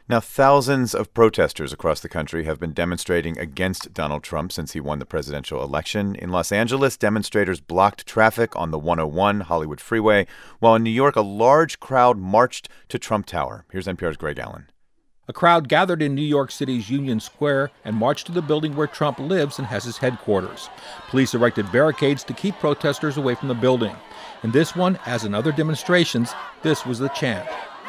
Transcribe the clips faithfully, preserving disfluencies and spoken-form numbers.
Now, thousands of protesters across the country have been demonstrating against Donald Trump since he won the presidential election. In Los Angeles, demonstrators blocked traffic on the one oh one Hollywood freeway, while in New York, a large crowd marched to Trump Tower. Here's N P R's Greg Allen. A crowd gathered in New York City's Union Square and marched to the building where Trump lives and has his headquarters. Police erected barricades to keep protesters away from the building. In this one, as in other demonstrations, this was the chant.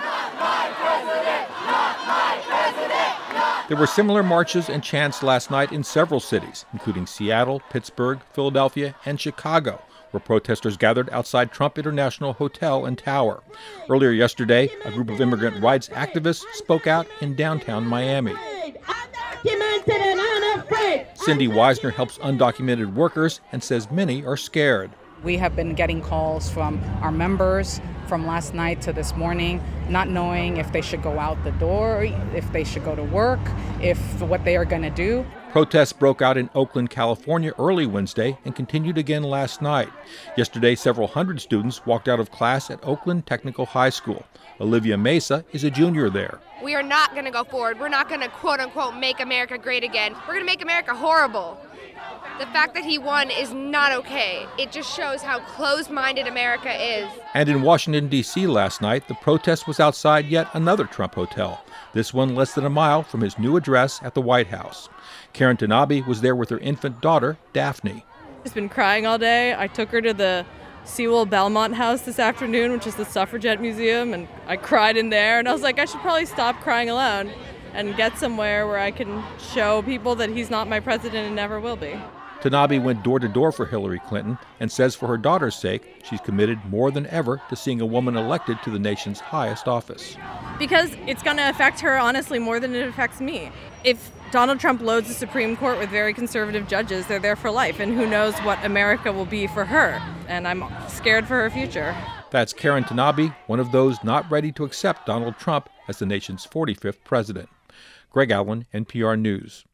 There were similar marches and chants last night in several cities, including Seattle, Pittsburgh, Philadelphia, and Chicago, where protesters gathered outside Trump International Hotel and Tower. Earlier yesterday, a group of immigrant rights activists spoke out in downtown Miami. Undocumented and unafraid. Cindy Weisner helps undocumented workers and says many are scared. We have been getting calls from our members from last night to this morning, not knowing if they should go out the door, if they should go to work, if what they are going to do. Protests broke out in Oakland, California early Wednesday and continued again last night. Yesterday, several hundred students walked out of class at Oakland Technical High School. Olivia Mesa is a junior there. We are not going to go forward. We're not going to, quote unquote, make America great again. We're going to make America horrible. The fact that he won is not okay. It just shows how closed-minded America is. And in Washington, D C last night, the protest was outside yet another Trump hotel, this one less than a mile from his new address at the White House. Karen Tanabe was there with her infant daughter, Daphne. She's been crying all day. I took her to the Sewell Belmont House this afternoon, which is the suffragette museum, and I cried in there. And I was like, I should probably stop crying alone and get somewhere where I can show people that he's not my president and never will be. Tanabe went door to door for Hillary Clinton and says for her daughter's sake, she's committed more than ever to seeing a woman elected to the nation's highest office. Because it's going to affect her, honestly, more than it affects me. If Donald Trump loads the Supreme Court with very conservative judges, they're there for life, and who knows what America will be for her. And I'm scared for her future. That's Karen Tanabe, one of those not ready to accept Donald Trump as the nation's forty-fifth president. Greg Allen, N P R News.